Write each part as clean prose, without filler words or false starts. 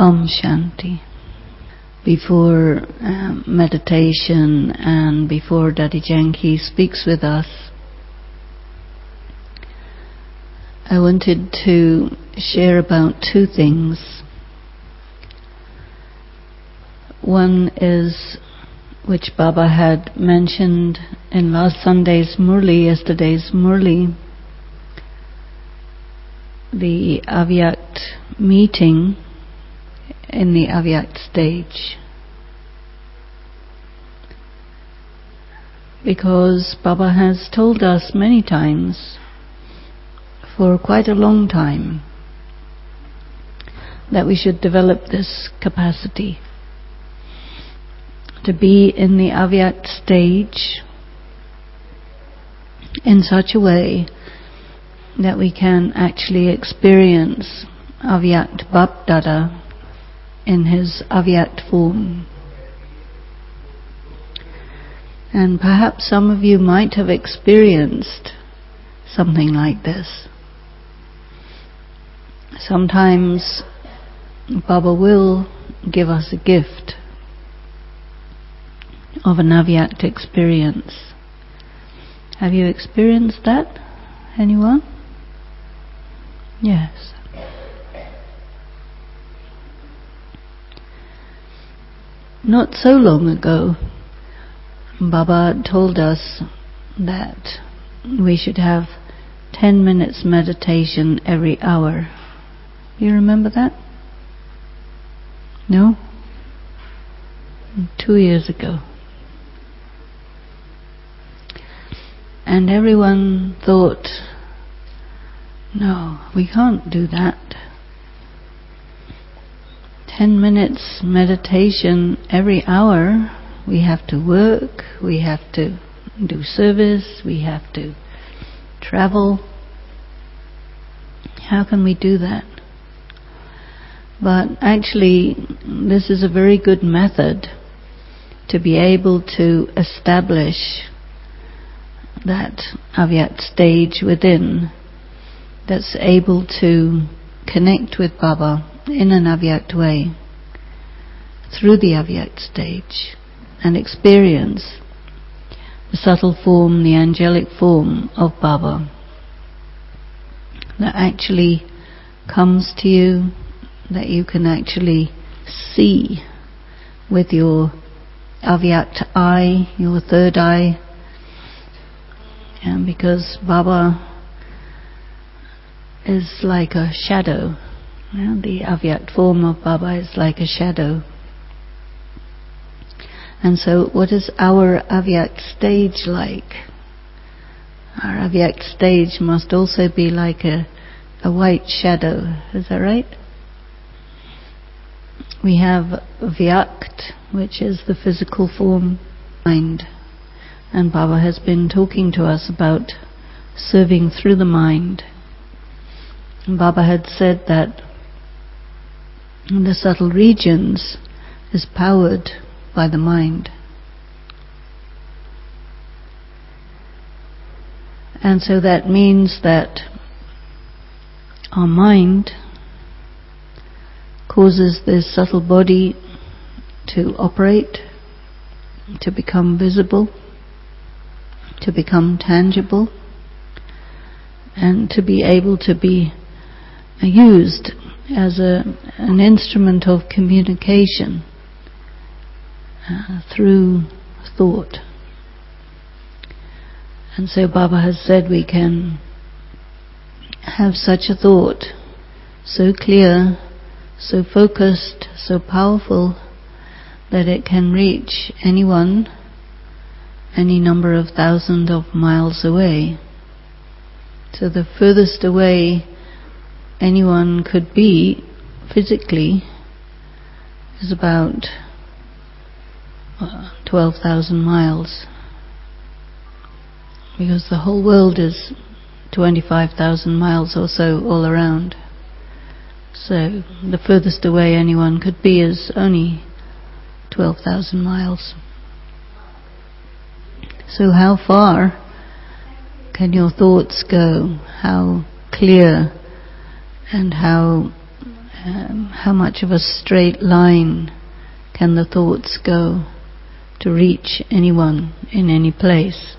Om Shanti. Before meditation and before Daddy Janki speaks with us, I wanted to share about two things. One is, which Baba had mentioned in last Sunday's Murli, yesterday's Murli, the Avyakt meeting in the Avyakt stage. Because Baba has told us many times, for quite a long time, that we should develop this capacity to be in the Avyakt stage in such a way that we can actually experience Avyakt Bapdada in his Avyakt form. And perhaps some of you might have experienced something like this. Sometimes Baba will give us a gift of an Avyakt experience. Have you experienced that? Anyone? Yes. Not so long ago, Baba told us that we should have 10 minutes meditation every hour. You remember that? No? 2 years ago. And everyone thought, no, we can't do that. 10 minutes meditation every hour. We have to work, we have to do service, we have to travel. How can we do that? But actually, this is a very good method to be able to establish that Avyakt stage within that's able to connect with Baba in an Avyakt way through the Avyakt stage and experience the subtle form, the angelic form of Baba that actually comes to you, that you can actually see with your Avyakt eye, your third eye. And because Baba is like a shadow, the Avyakt form of Baba is like a shadow. And so what is our Avyakt stage like? Our Avyakt stage must also be like a white shadow. Is that right? We have Vyakt, which is the physical form, mind. And Baba has been talking to us about serving through the mind. And Baba had said that the subtle regions is powered by the mind. And so that means that our mind causes this subtle body to operate, to become visible, to become tangible, and to be able to be used as an instrument of communication through thought. And so Baba has said we can have such a thought, so clear, so focused, so powerful, that it can reach anyone, any number of thousands of miles away. So the furthest away anyone could be physically is about 12,000 miles. Because the whole world is 25,000 miles or so all around. So the furthest away anyone could be is only 12,000 miles. So how far can your thoughts go? How clear and how how much of a straight line can the thoughts go to reach anyone in any place.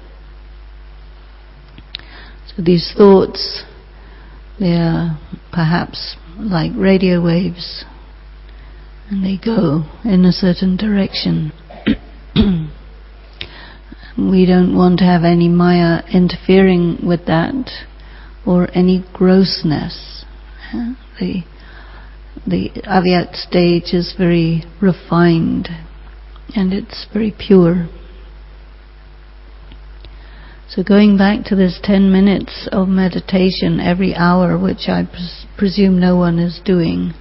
So these thoughts, they are perhaps like radio waves, and they go in a certain direction. We don't want to have any Maya interfering with that, or any grossness. The Avyakt stage is very refined and it's very pure. So going back to this 10 minutes of meditation every hour, which I presume no one is doing,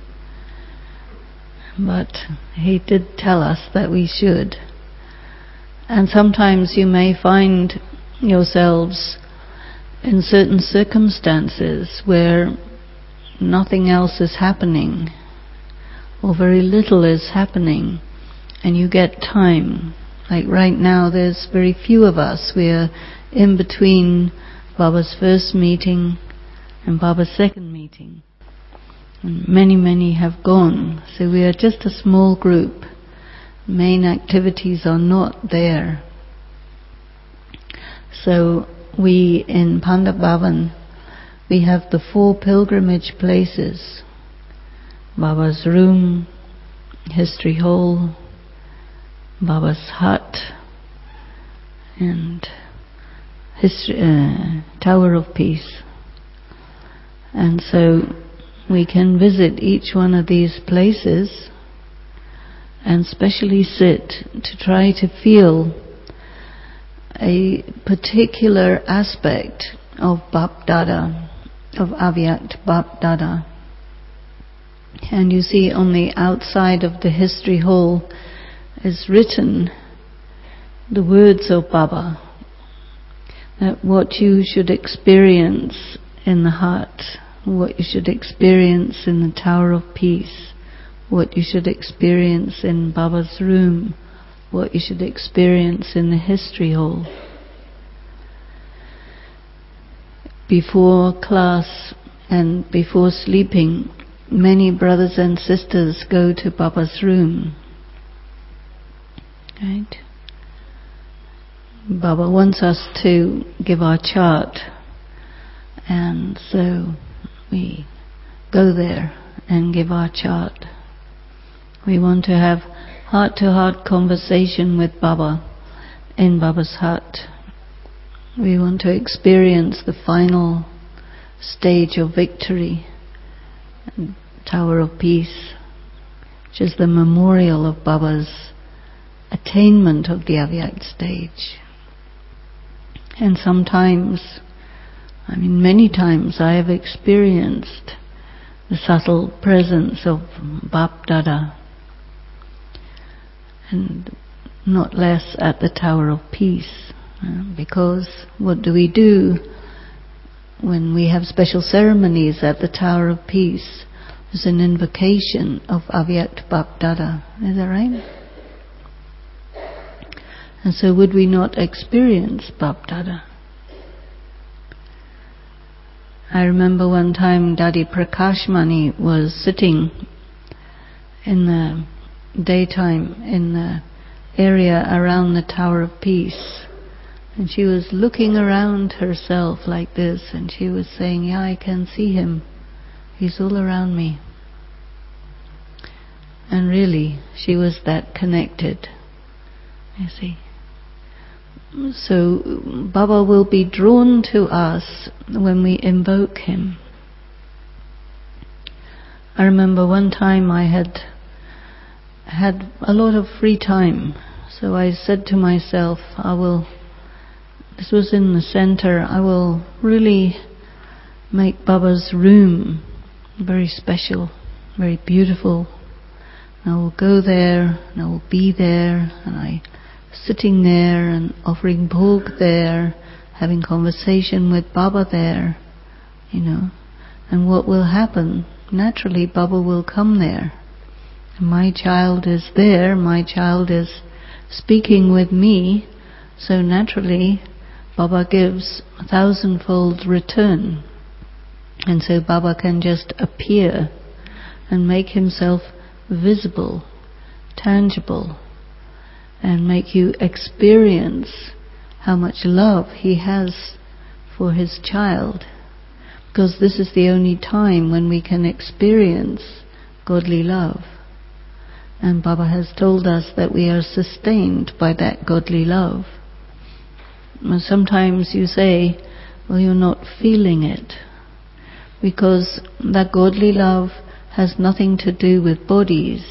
but he did tell us that we should. And sometimes you may find yourselves in certain circumstances where nothing else is happening, or very little is happening, and you get time. Like right now, there's very few of us. We're in between Baba's first meeting and Baba's second meeting. And many have gone. So we are just a small group. Main activities are not there. So we in Pandap Bhavan, we have the 4 pilgrimage places: Baba's room, History Hall, Baba's hut, and Tower of Peace. And so we can visit each one of these places and specially sit to try to feel a particular aspect of Bap Dada, of Avyakt Bap Dada. And you see on the outside of the History Hall is written the words of Baba, that what you should experience in the hut, what you should experience in the Tower of Peace, what you should experience in Baba's room, what you should experience in the History Hall. Before class and before sleeping, many brothers and sisters go to Baba's room. Right? Baba wants us to give our chart, and so we go there and give our chart. We want to have heart-to-heart conversation with Baba in Baba's hut. We want to experience the final stage of victory, Tower of Peace, which is the memorial of Baba's attainment of the Avyakt stage. And sometimes, many times, I have experienced the subtle presence of Bap Dada, and not less at the Tower of Peace. Because what do we do when we have special ceremonies at the Tower of Peace? There's an invocation of Avyakt Bap Dada. Is that right? And so would we not experience Bap Dada? I remember one time Dadi Prakashmani was sitting in the daytime in the area around the Tower of Peace, and she was looking around herself like this, and she was saying, "Yeah, I can see him. He's all around me." And really, she was that connected, you see. So Baba will be drawn to us when we invoke him. I remember one time I had a lot of free time, so I said to myself, this was in the center, I will really make Baba's room very special, very beautiful. And I will go there, and I will be there, and I sitting there and offering bhog there, having conversation with Baba there, And what will happen? Naturally, Baba will come there. And my child is there, my child is speaking with me, so naturally Baba gives 1,000-fold return. And so Baba can just appear and make himself visible, tangible, and make you experience how much love he has for his child. Because this is the only time when we can experience godly love. And Baba has told us that we are sustained by that godly love. And sometimes you say, well, you're not feeling it. Because that godly love has nothing to do with bodies.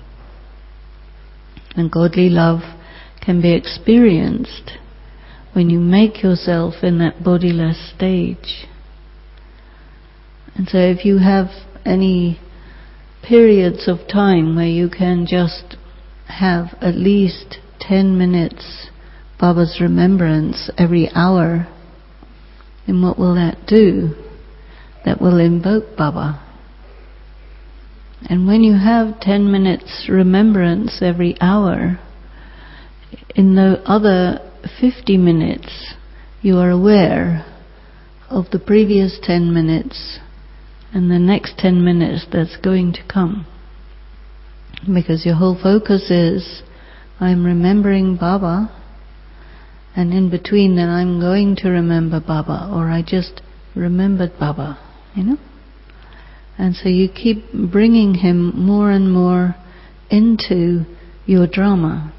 And godly love can be experienced when you make yourself in that bodiless stage. And so if you have any periods of time where you can just have at least 10 minutes Baba's remembrance every hour, then what will that do? That will invoke Baba. And when you have 10 minutes remembrance every hour, in the other 50 minutes you are aware of the previous 10 minutes and the next 10 minutes that's going to come. Because your whole focus is, I'm remembering Baba, and in between then I'm going to remember Baba, or I just remembered Baba, And so you keep bringing him more and more into your drama.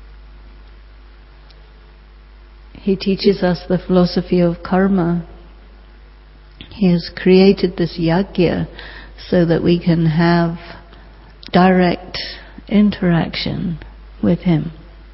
He teaches us the philosophy of karma. He has created this yajna so that we can have direct interaction with him.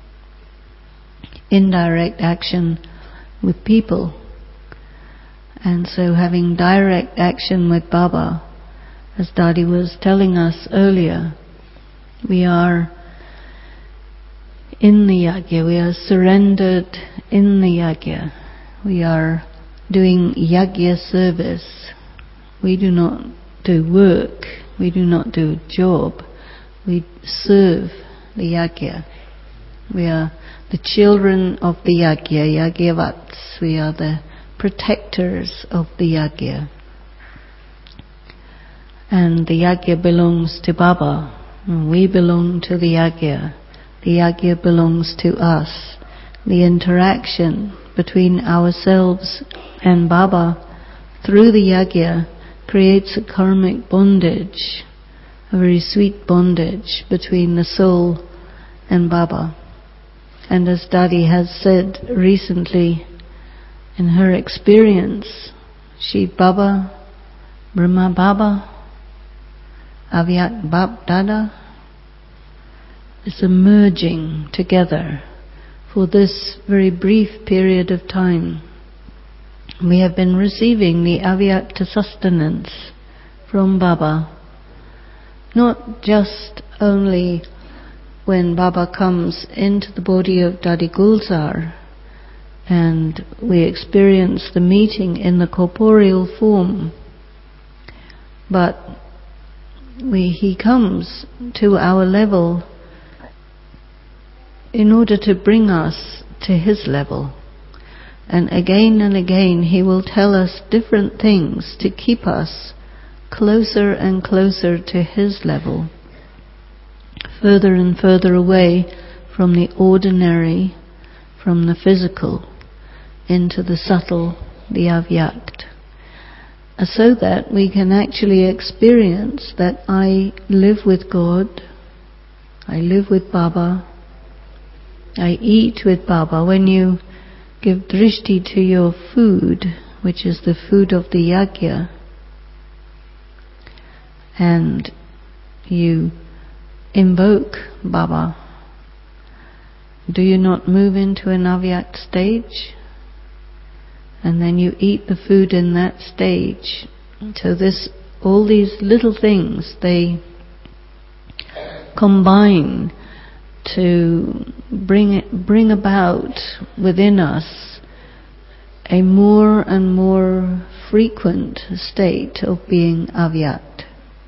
Indirect action with people. And so having direct action with Baba, as Daddy was telling us earlier, we are in the yajna, we are surrendered in the yajna. We are doing yajna service. We do not do work, we do not do a job, we serve the yajna. We are the children of the yajna, yajnavats. We are the protectors of the yajna. And the yajna belongs to Baba. We belong to the yajna. The yajna belongs to us. The interaction between ourselves and Baba through the yajna creates a karmic bondage, a very sweet bondage between the soul and Baba. And as Dadi has said recently, in her experience, Shiv Baba, Brahma Baba, Avyat Bab Dada, is a merging together for this very brief period of time. We have been receiving the Avyakta sustenance from Baba, not just only when Baba comes into the body of Dadi Gulzar and we experience the meeting in the corporeal form, but he comes to our level in order to bring us to his level. And again he will tell us different things to keep us closer and closer to his level, further and further away from the ordinary, from the physical, into the subtle, the avyakt, so that we can actually experience that I live with God, I live with Baba, I eat with Baba. When you give drishti to your food, which is the food of the yajna, and you invoke Baba, do you not move into an avyakt stage? And then you eat the food in that stage. So all these little things, they combine to bring about within us a more and more frequent state of being avyakt.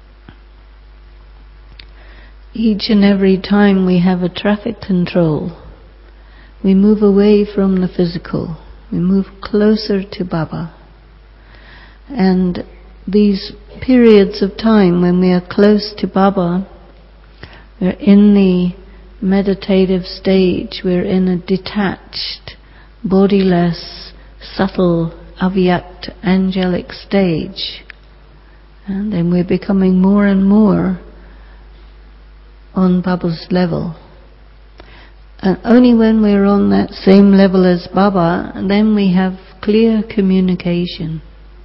Each and every time we have a traffic control, we move away from the physical, we move closer to Baba. And these periods of time when we are close to Baba, we're in the meditative stage, we're in a detached, bodiless, subtle, avyakt, angelic stage. And then we're becoming more and more on Baba's level. And only when we're on that same level as Baba, then we have clear communication.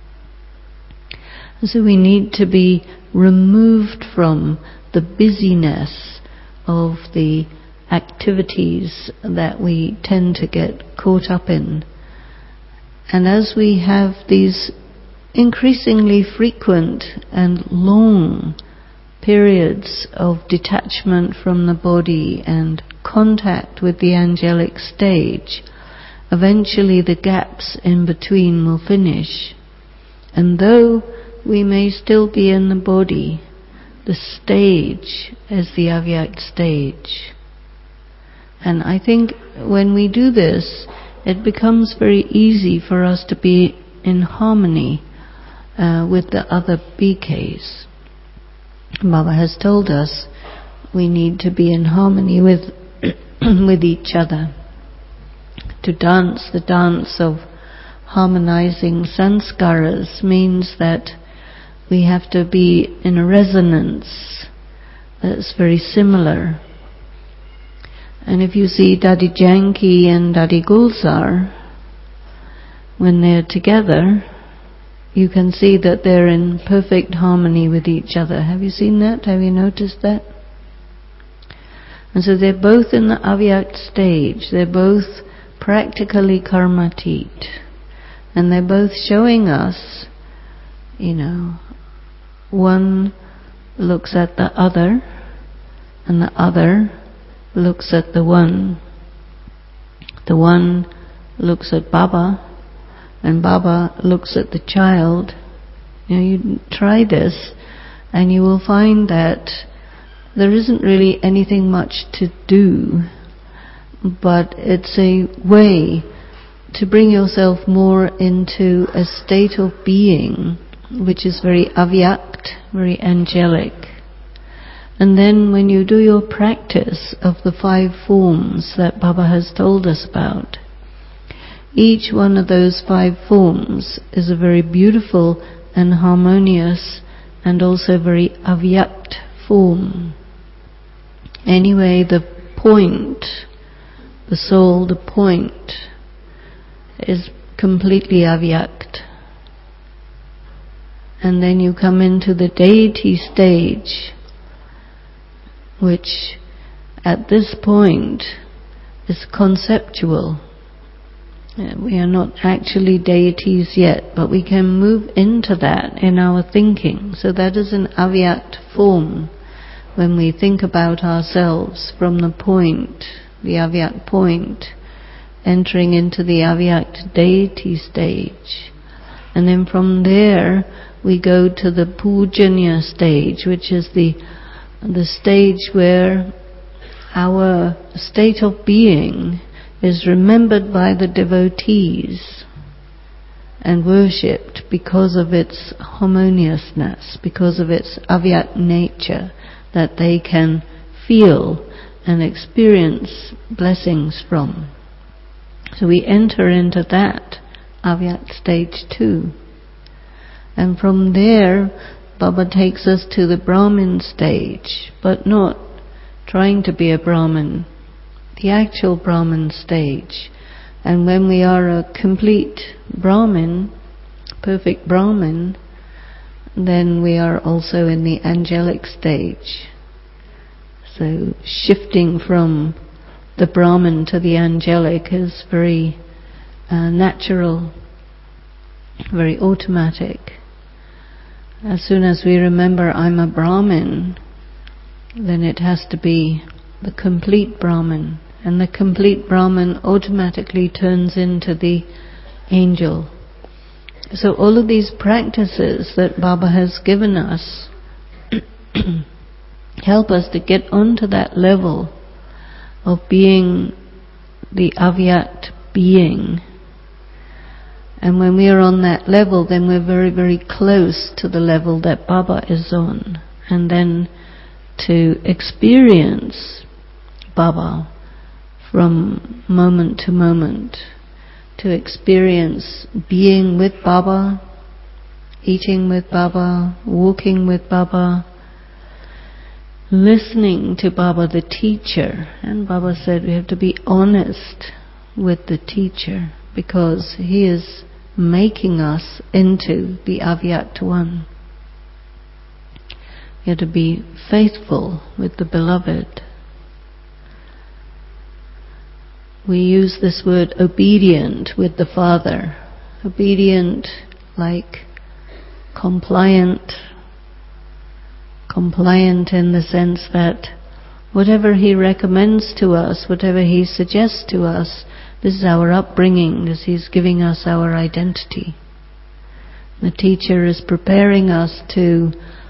So we need to be removed from the busyness of the activities that we tend to get caught up in. And as we have these increasingly frequent and long periods of detachment from the body and contact with the angelic stage, eventually the gaps in between will finish. And though we may still be in the body, the stage is the avyakt stage. And I think when we do this, it becomes very easy for us to be in harmony with the other BKs. Baba has told us we need to be in harmony with with each other. To dance the dance of harmonizing sanskaras means that we have to be in a resonance that's very similar. And if you see Dadi Janki and Dadi Gulzar, when they're together, you can see that they're in perfect harmony with each other. Have you seen that? Have you noticed that? And so they're both in the avyakt stage. They're both practically karmatit. And they're both showing us, one looks at the other, and the other looks at the one. The one looks at Baba, and Baba looks at the child. You try this, and you will find that there isn't really anything much to do, but it's a way to bring yourself more into a state of being which is very avyakt, very angelic. And then when you do your practice of the 5 forms that Baba has told us about, each one of those 5 forms is a very beautiful and harmonious and also very avyakt form. Anyway, the point, the soul, the point, is completely avyakt. And then you come into the deity stage, which at this point is conceptual. We are not actually deities yet, but we can move into that in our thinking. So that is an avyakt form when we think about ourselves from the point, the avyakt point, entering into the avyakt deity stage. And then from there we go to the pujanya stage, which is the stage where our state of being is remembered by the devotees and worshipped because of its harmoniousness, because of its avyakt nature, that they can feel and experience blessings from. So we enter into that avyakt stage too. And from there, Baba takes us to the Brahmin stage, but not trying to be a Brahmin, the actual Brahmin stage. And when we are a complete Brahmin, perfect Brahmin, then we are also in the angelic stage. So shifting from the Brahmin to the angelic is very natural, very automatic. As soon as we remember I'm a Brahmin, then it has to be the complete Brahmin, and the complete Brahmin automatically turns into the angel. So all of these practices that Baba has given us help us to get onto that level of being the avyakt being. And when we are on that level, then we're very, very close to the level that Baba is on. And then to experience Baba from moment to moment, to experience being with Baba, eating with Baba, walking with Baba, listening to Baba the teacher. And Baba said we have to be honest with the teacher, because he is making us into the Avyakt One. You have to be faithful with the beloved. We use this word obedient with the Father. Obedient like compliant. Compliant in the sense that whatever he recommends to us, whatever he suggests to us, this is our upbringing, as he's giving us our identity. The teacher is preparing us to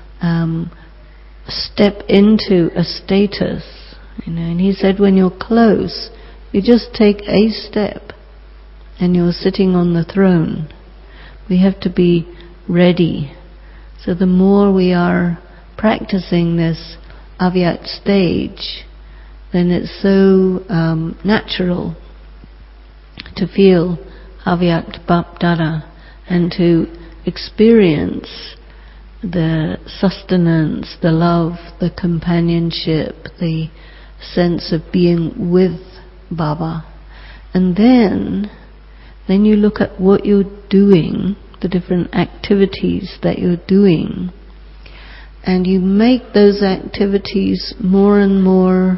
step into a status, and he said when you're close, you just take a step and you're sitting on the throne. We have to be ready. So the more we are practicing this Avyakt stage, then it's so natural to feel Avyakt Bapdada and to experience the sustenance, the love, the companionship, the sense of being with Baba. And then you look at what you're doing, the different activities that you're doing, and you make those activities more and more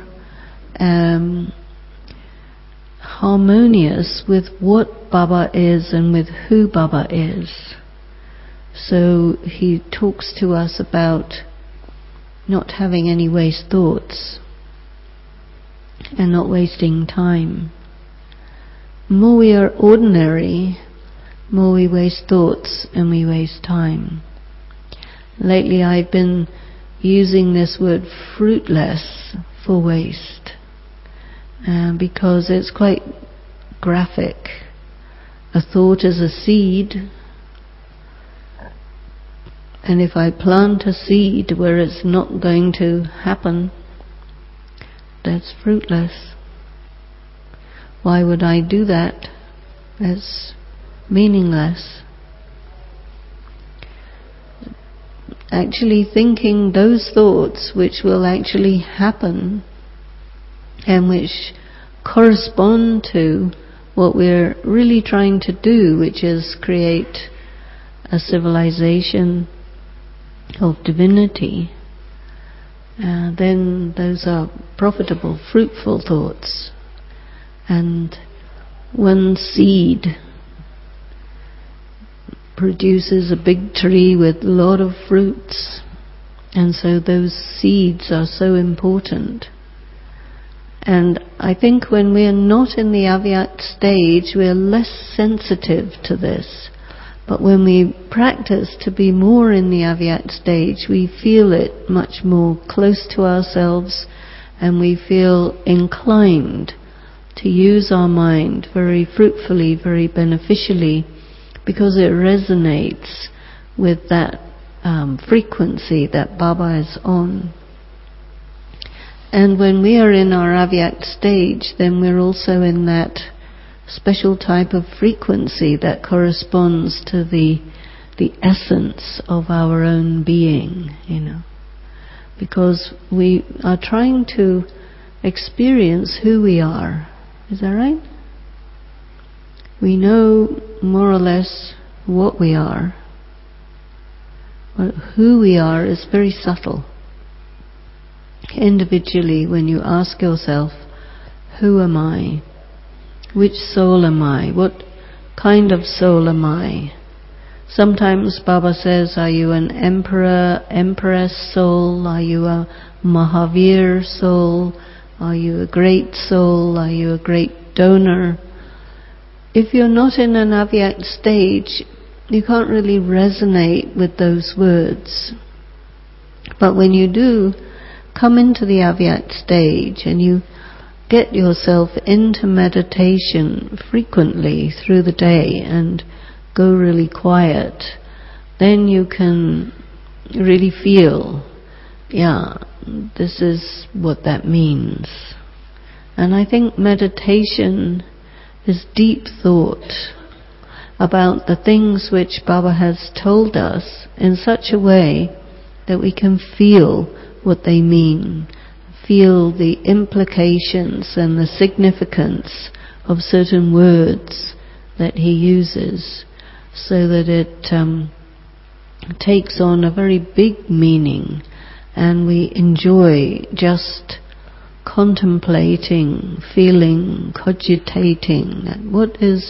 harmonious with what Baba is and with who Baba is. So he talks to us about not having any waste thoughts and not wasting time. The more we are ordinary, the more we waste thoughts and we waste time. Lately I've been using this word fruitless for waste, because it's quite graphic. A thought is a seed, and if I plant a seed where it's not going to happen, that's fruitless. Why would I do that? That's meaningless. Actually thinking those thoughts which will actually happen and which correspond to what we're really trying to do, which is create a civilization of divinity, then those are profitable, fruitful thoughts. And one seed produces a big tree with a lot of fruits, and so those seeds are so important. And I think when we're not in the Avyakt stage, we're less sensitive to this. But when we practice to be more in the Avyakt stage, we feel it much more close to ourselves, and we feel inclined to use our mind very fruitfully, very beneficially, because it resonates with that frequency that Baba is on. And when we are in our Avyakt stage, then we're also in that special type of frequency that corresponds to the essence of our own being, because we are trying to experience who we are. Is that right? We know more or less what we are, but who we are is very subtle. Individually, when you ask yourself, who am I? Which soul am I? What kind of soul am I? Sometimes Baba says, are you an emperor, empress soul? Are you a Mahavir soul? Are you a great soul? Are you a great donor? If you're not in an Avyakt stage, you can't really resonate with those words. But when you do come into the Avyakt stage and you get yourself into meditation frequently through the day and go really quiet, then you can really feel, this is what that means. And I think meditation is deep thought about the things which Baba has told us in such a way that we can feel what they mean, feel the implications and the significance of certain words that he uses, so that it takes on a very big meaning, and we enjoy just contemplating, feeling, cogitating that what does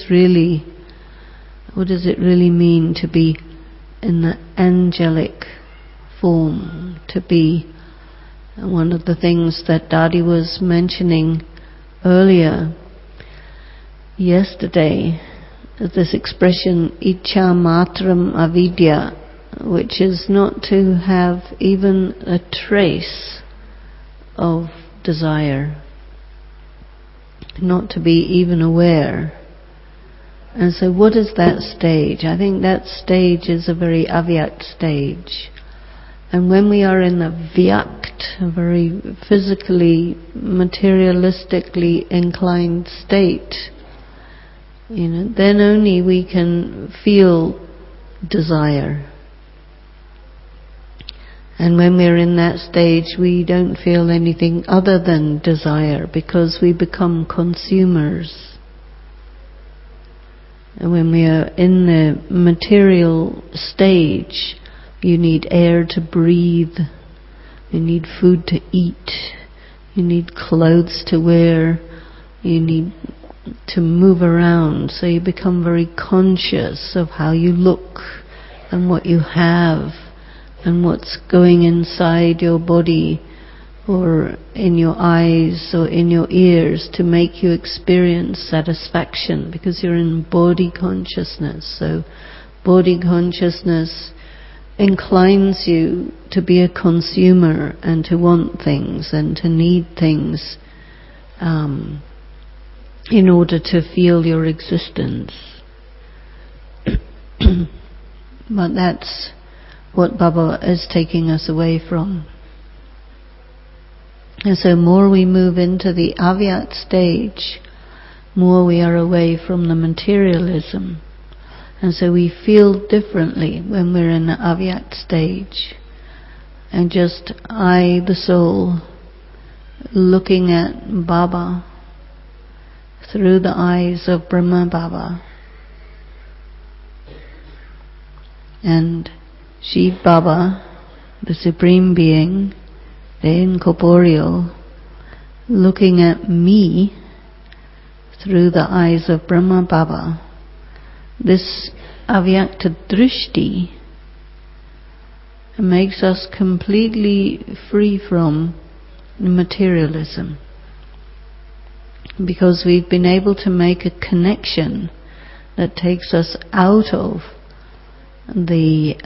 it really mean to be in the angelic form, to be one of the things that Dadi was mentioning earlier yesterday, this expression Icha Matram Avidya, which is not to have even a trace of desire, not to be even aware. And so what is that stage? I think that stage is a very avyakt stage. And when we are in the vyakt, a very physically, materialistically inclined state, then only we can feel desire. And when we're in that stage, we don't feel anything other than desire, because we become consumers. And when we are in the material stage, you need air to breathe, you need food to eat, you need clothes to wear, you need to move around. So you become very conscious of how you look and what you have and what's going inside your body or in your eyes or in your ears to make you experience satisfaction, because you're in body consciousness. So body consciousness inclines you to be a consumer and to want things and to need things in order to feel your existence. But that's what Baba is taking us away from. And so more we move into the avyakt stage, more we are away from the materialism. And so we feel differently when we're in the avyakt stage. And just I, the soul, looking at Baba through the eyes of Brahma Baba. And Shiv Baba, the Supreme Being, the incorporeal, looking at me through the eyes of Brahma Baba. This avyakta drishti makes us completely free from materialism, because we've been able to make a connection that takes us out of the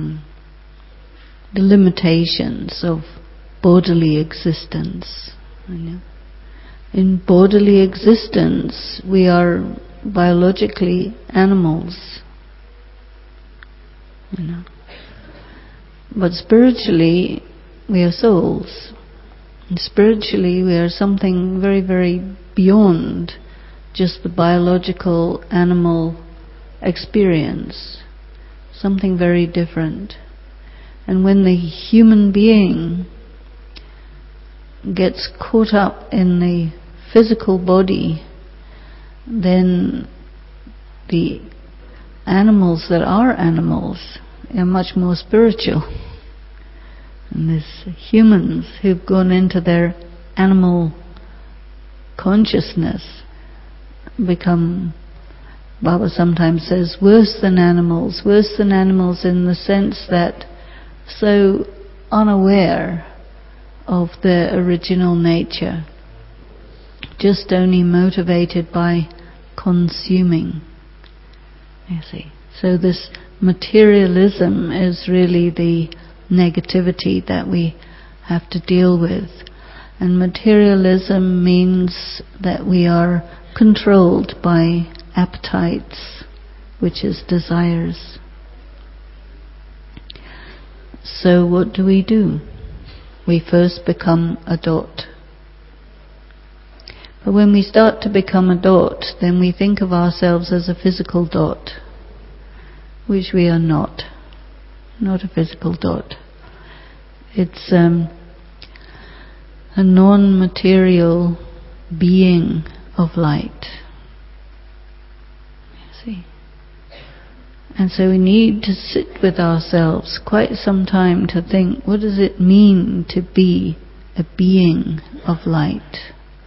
limitations of bodily existence. In bodily existence, we are biologically animals, but spiritually we are souls. And spiritually we are something very, very beyond just the biological animal experience, something very different. And when the human being gets caught up in the physical body, then the animals that are animals are much more spiritual. And these humans who've gone into their animal consciousness become, Baba sometimes says, worse than animals in the sense that so unaware of their original nature, just only motivated by consuming. You see, so this materialism is really the negativity that we have to deal with. And materialism means that we are controlled by appetites, which is desires. So what do? We first become a dot. But when we start to become a dot, then we think of ourselves as a physical dot, which we are not. Not a physical dot. It's a non-material being of light. You see? And so we need to sit with ourselves quite some time to think, what does it mean to be a being of light?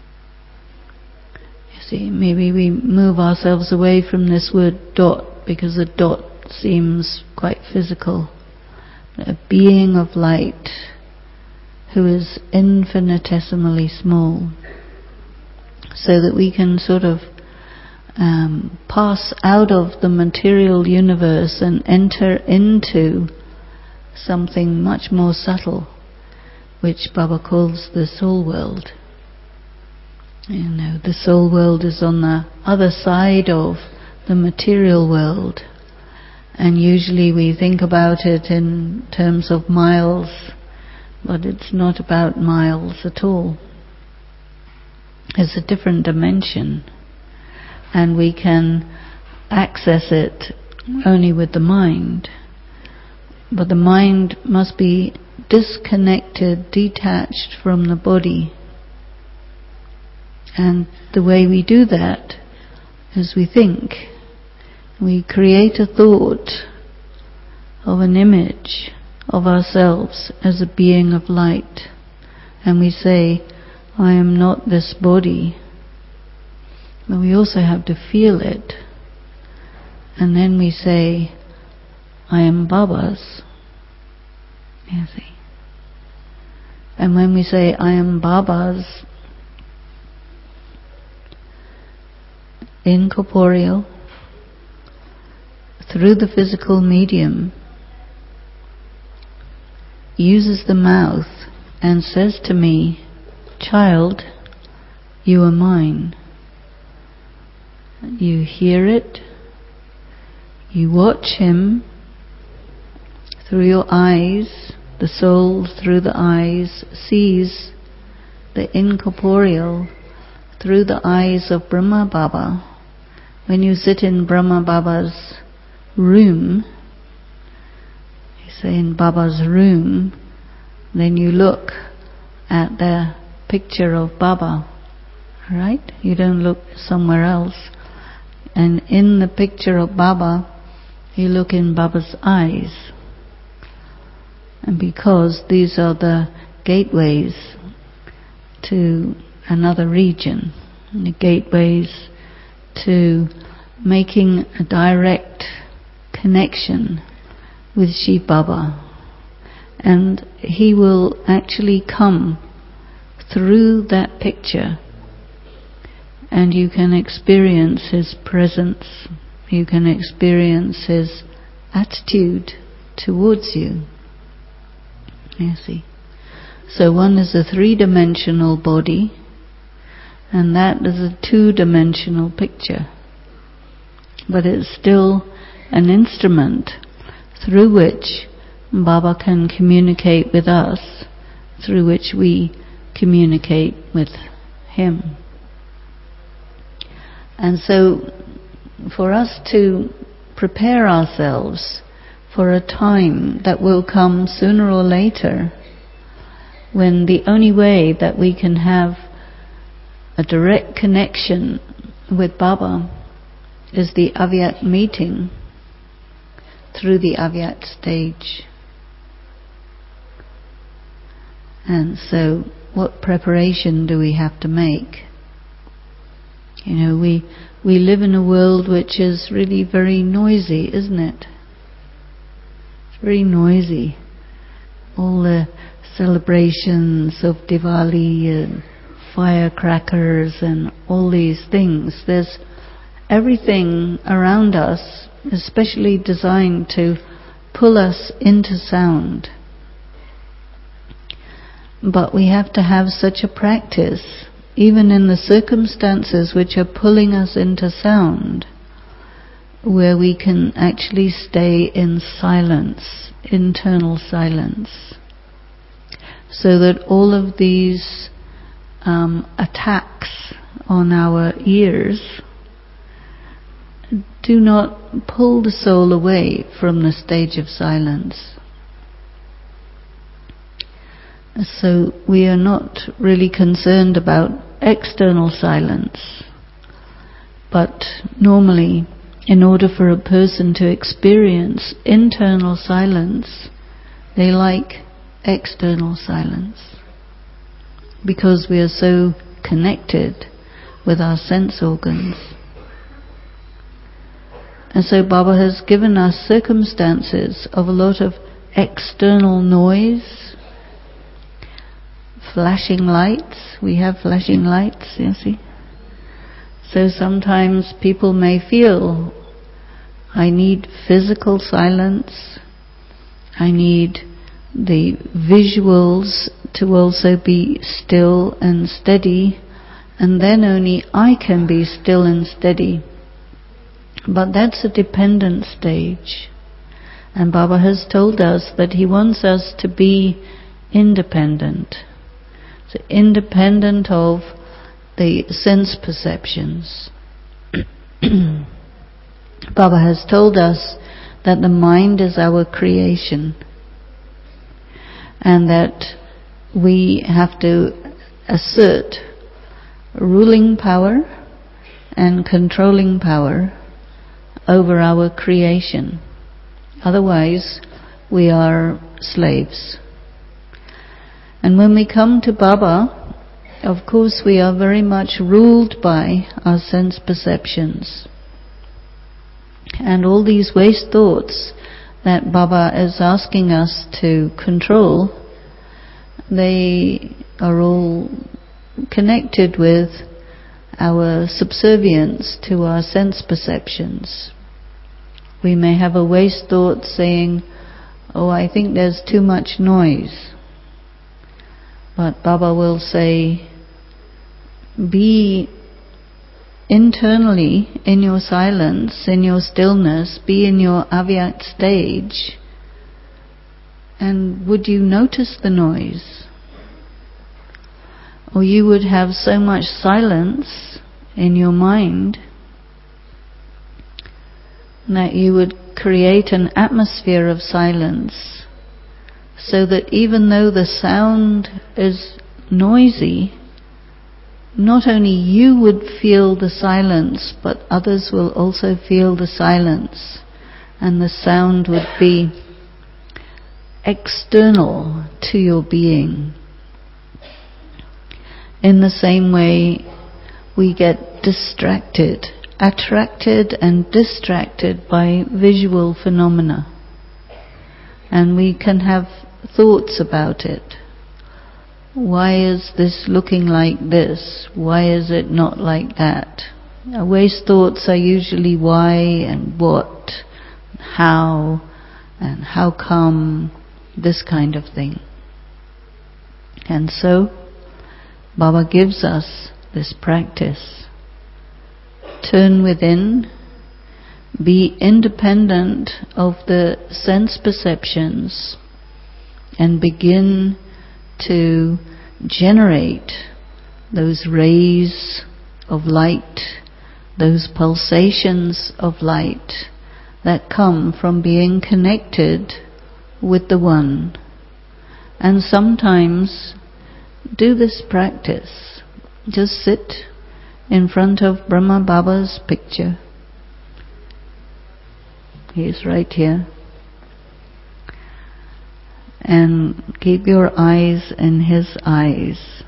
You see, maybe we move ourselves away from this word dot, because a dot seems quite physical. A being of light who is infinitesimally small, so that we can sort of pass out of the material universe and enter into something much more subtle, which Baba calls the soul world. You know, the soul world is on the other side of the material world, and usually we think about it in terms of miles, but it's not about miles at all. It's a different dimension, and we can access it only with the mind. But the mind must be disconnected, detached from the body. And the way we do that is we think. We create a thought of an image of ourselves as a being of light. And we say, I am not this body. But we also have to feel it. And then we say, I am Baba's. You see. And when we say, I am Baba's, incorporeal, through the physical medium, uses the mouth and says to me, child, you are mine. You hear it, you watch him through your eyes, the soul through the eyes sees the incorporeal through the eyes of Brahma Baba. When you sit in Brahma Baba's room, you say in Baba's room, then you look at the picture of Baba, right? You don't look somewhere else. And in the picture of Baba, you look in Baba's eyes. And because these are the gateways to another region, the gateways to making a direct connection with Shiv Baba. And he will actually come through that picture, and you can experience his presence, you can experience his attitude towards you. You see. So one is a three-dimensional body, and that is a two-dimensional picture. But it's still an instrument through which Baba can communicate with us, through which we communicate with him. And so for us to prepare ourselves for a time that will come sooner or later, when the only way that we can have a direct connection with Baba is the Avyakt meeting through the Avyakt stage. And so what preparation do we have to make? You know, we live in a world which is really very noisy, isn't it? It's very noisy. All the celebrations of Diwali and firecrackers and all these things. There's everything around us, especially designed to pull us into sound. But we have to have such a practice, even in the circumstances which are pulling us into sound. where we can actually stay in silence, internal silence, so that all of these attacks on our ears do not pull the soul away from the stage of silence. So we are not really concerned about external silence, but normally, in order for a person to experience internal silence, they like external silence, because we are so connected with our sense organs. And so Baba has given us circumstances of a lot of external noise, flashing lights. We have flashing lights, you see. So sometimes people may feel, I need physical silence, I need the visuals to also be still and steady, and then only I can be still and steady. But that's a dependent stage. And Baba has told us that he wants us to be independent. So independent of the sense perceptions. Baba has told us that the mind is our creation, and that we have to assert ruling power and controlling power over our creation. Otherwise, we are slaves. And when we come to Baba, of course we are very much ruled by our sense perceptions. And all these waste thoughts that Baba is asking us to control, they are all connected with our subservience to our sense perceptions. We may have a waste thought saying, oh, I think there's too much noise. But Baba will say, be internally in your silence, in your stillness, be in your avyak stage, and would you notice the noise? Or you would have so much silence in your mind that you would create an atmosphere of silence, so that even though the sound is noisy, not only you would feel the silence, but others will also feel the silence, and the sound would be external to your being. In the same way, we get distracted, attracted and distracted by visual phenomena, and we can have thoughts about it. Why is this looking like this? Why is it not like that? Waste thoughts are usually why and what, how, and how come, this kind of thing. And so Baba gives us this practice. Turn within, be independent of the sense perceptions, and begin to generate those rays of light, those pulsations of light that come from being connected with the One. And sometimes do this practice. Just sit in front of Brahma Baba's picture. He is right here. And keep your eyes in his eyes.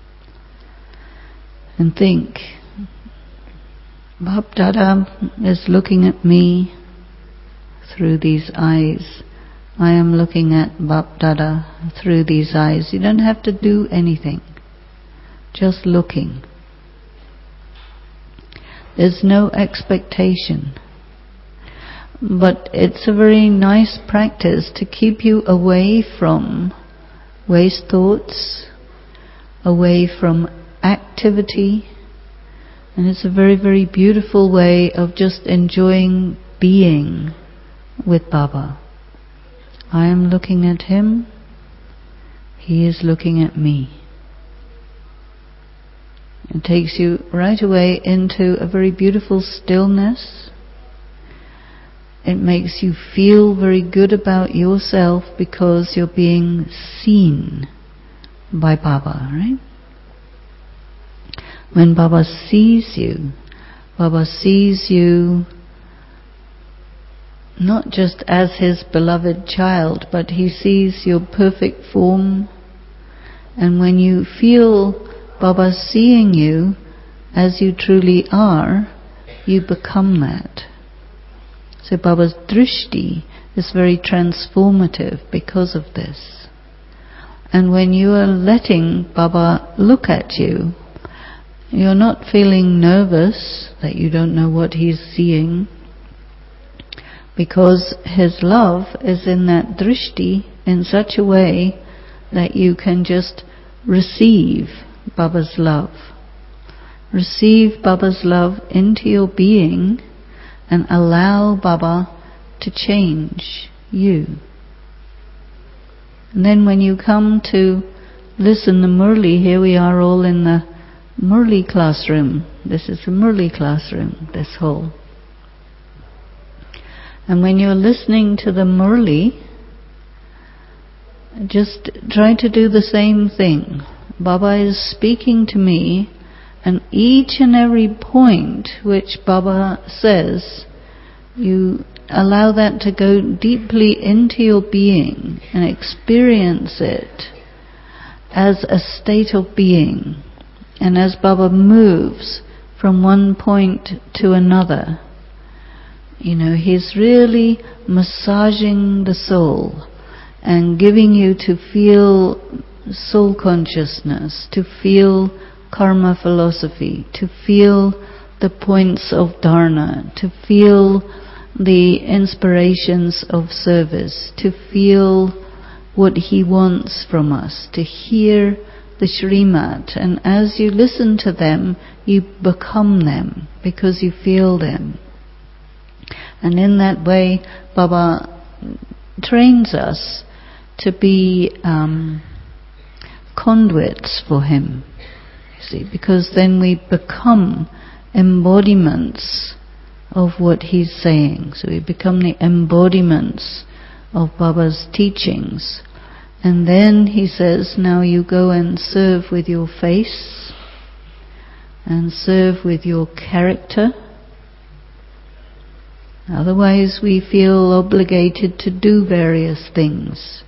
And think, Bap Dada is looking at me through these eyes. I am looking at Bap Dada through these eyes. You don't have to do anything. Just looking. There's no expectation. But it's a very nice practice to keep you away from waste thoughts, away from activity, and it's a very, very beautiful way of just enjoying being with Baba. I am looking at him, he is looking at me. It takes you right away into a very beautiful stillness. It makes you feel very good about yourself because you're being seen by Baba, right? When Baba sees you not just as his beloved child, but he sees your perfect form. And when you feel Baba seeing you as you truly are, you become that. So Baba's drishti is very transformative because of this. And when you are letting Baba look at you, you're not feeling nervous that you don't know what he's seeing, because his love is in that drishti in such a way that you can just receive Baba's love. Receive Baba's love into your being and allow Baba to change you. And then when you come to listen to Murli, here we are all in the Murli classroom. This is the Murli classroom, this hall. And when you're listening to the Murli, just try to do the same thing. Baba is speaking to me, and each and every point which Baba says, you allow that to go deeply into your being and experience it as a state of being. And as Baba moves from one point to another, he's really massaging the soul and giving you to feel soul consciousness, to feel karma philosophy, to feel the points of dharana, to feel the inspirations of service, to feel what he wants from us, to hear the Shrimat. And as you listen to them, you become them because you feel them. And in that way, Baba trains us to be conduits for him, you see, because then we become embodiments of what he's saying. So we become the embodiments of Baba's teachings. And then he says, now you go and serve with your face and serve with your character. Otherwise we feel obligated to do various things.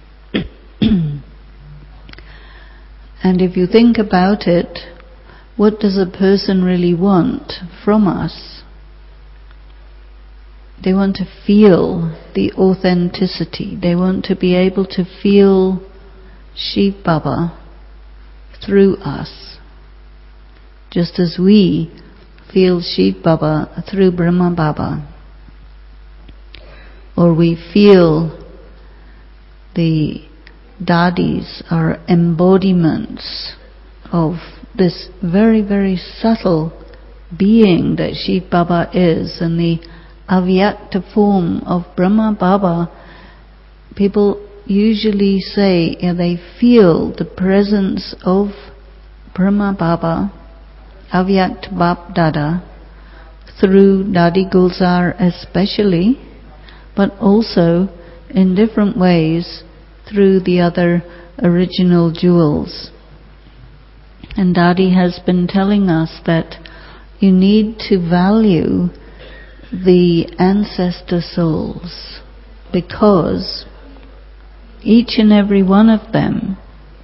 And if you think about it, what does a person really want from us? They want to feel the authenticity. They want to be able to feel Shiv Baba through us, just as we feel Shiv Baba through Brahma Baba. Or we feel the dadis are embodiments of this very, very subtle being that Shiv Baba is, and the avyakta form of Brahma Baba. People usually say they feel the presence of Brahma Baba, Avyakt Bap Dada, through Dadi Gulzar especially, but also in different ways through the other original jewels. And Dadi has been telling us that you need to value the ancestor souls, because each and every one of them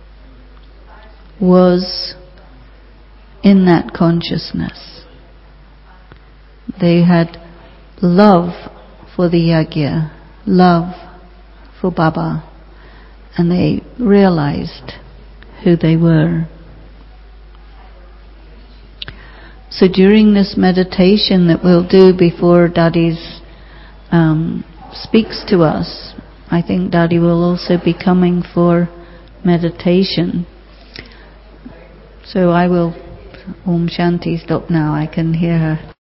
was in that consciousness. They had love for the yajna, love for Baba, and they realized who they were. So during this meditation that we'll do before Dadi's speaks to us, I think Dadi will also be coming for meditation. So I will Om Shanti stop now. I can hear her.